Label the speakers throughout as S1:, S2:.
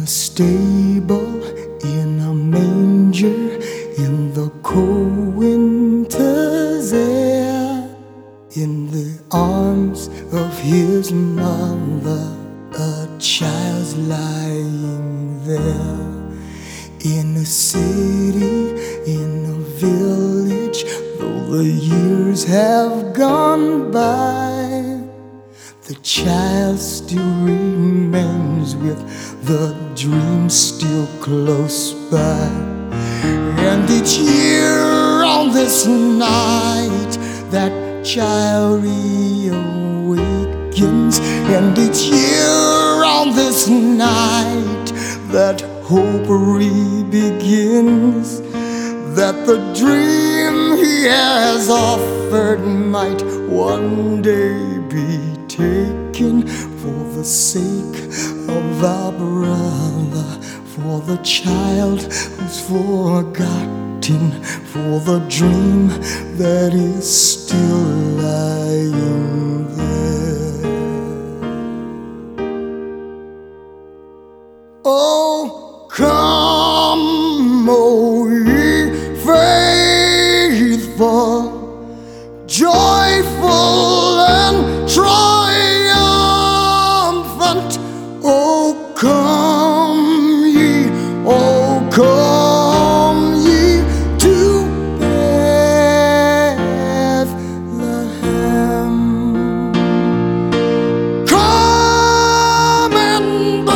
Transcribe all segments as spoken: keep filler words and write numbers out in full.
S1: stable, in a manger, in the cold winter's air, in the arms of his mother, a child's lying there. In a city, in a village, though the years have gone by, the child still remains with the dream still close by. And each year on this night, that child reawakens. And each year on this night, that hope re-begins, that the dream he has offered might one day be taken, for the sake of our brother, for the child who's forgotten, for the dream that is still lying there. Oh, come, O ye faithful, joyful and triumphant. Oh, come ye, oh, come ye to Bethlehem. Come and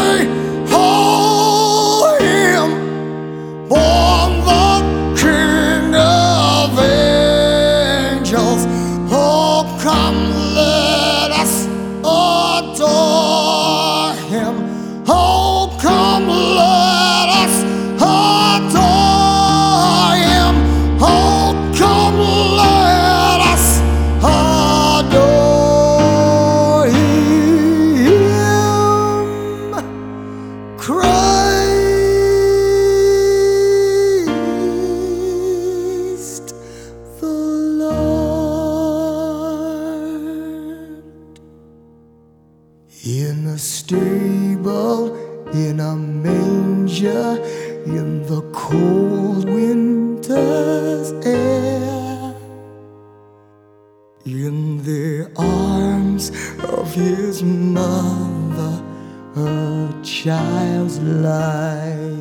S1: behold him, born the King of angels. Oh, come, let us adore him. Oh, come, let us adore him. Oh, come, let us adore him. Christ the Lord. In a stable, in a manger, in the cold winter's air, in the arms of his mother, a child's life.